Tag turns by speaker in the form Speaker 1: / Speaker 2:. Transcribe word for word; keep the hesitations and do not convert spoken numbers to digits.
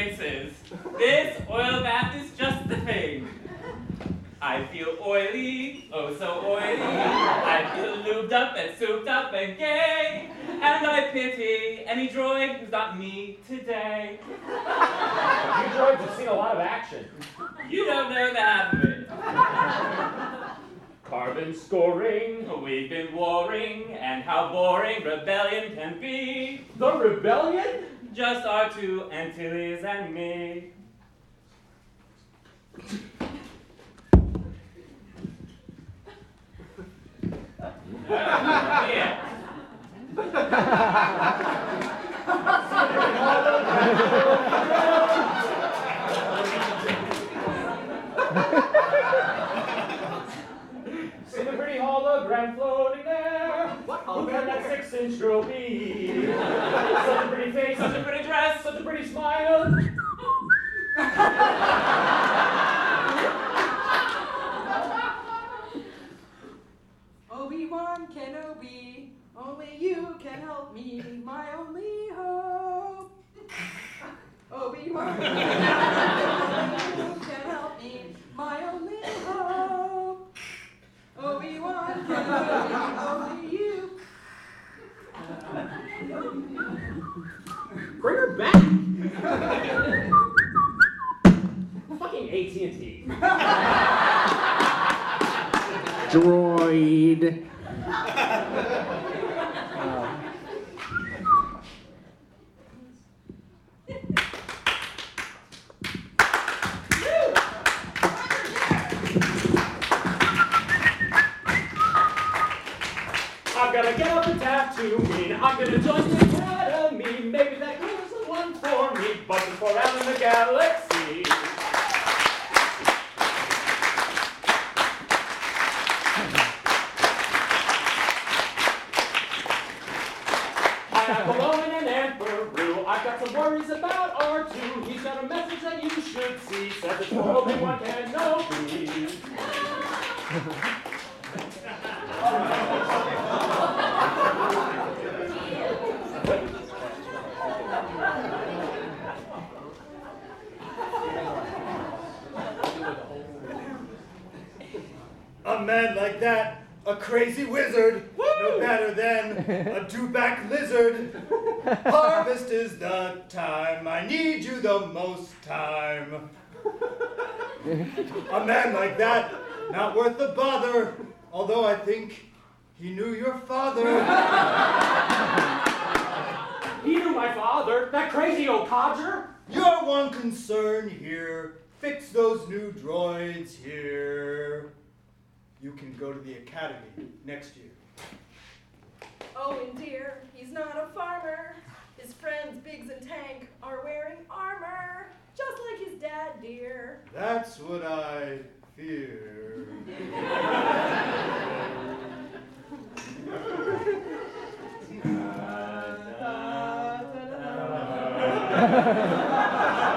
Speaker 1: faces. This oil bath is just the thing. I feel oily, oh so oily. I feel lubed up and souped up and gay. And I pity any droid who's not me today.
Speaker 2: You droids have seen a lot of action.
Speaker 1: You don't know the half of it.
Speaker 2: Carbon scoring.
Speaker 1: We've been warring, and how boring rebellion can be.
Speaker 2: The rebellion?
Speaker 1: Just R two, Antilles, and me. Yeah.
Speaker 2: See the pretty hologram floating there. What hologram? Who can that six-inch girl be? Such a pretty face, such a pretty dress, such a pretty smile.
Speaker 3: Obi-Wan Kenobi, only you can help me, my only hope. Obi-Wan Kenobi, only you can help me, my only hope. Obi-Wan Kenobi, only you.
Speaker 2: Bring her back. Fucking A T and T.
Speaker 4: Droid.
Speaker 2: I'm gonna get up and Tatooine. I'm gonna join the academy. Maybe that girl is the one for me. But before out in the galaxy. Pineapple and Emperor. I've got some worries about R two. He's got a message that you should see. Says it's for Obi-Wan Kenobi.
Speaker 5: A man like that, a crazy wizard,
Speaker 2: Woo!
Speaker 5: no better than a two-back lizard. Harvest is the time, I need you the most time. A man like that, not worth the bother, although I think he knew your father.
Speaker 2: He knew my father, that crazy old codger.
Speaker 5: Your one concern here, fix those new droids here. You can go to the academy next year.
Speaker 3: Owen dear, he's not a farmer. His friends Biggs and Tank are wearing armor, just like his dad, dear.
Speaker 5: That's what I fear.
Speaker 3: Da, da, da, da.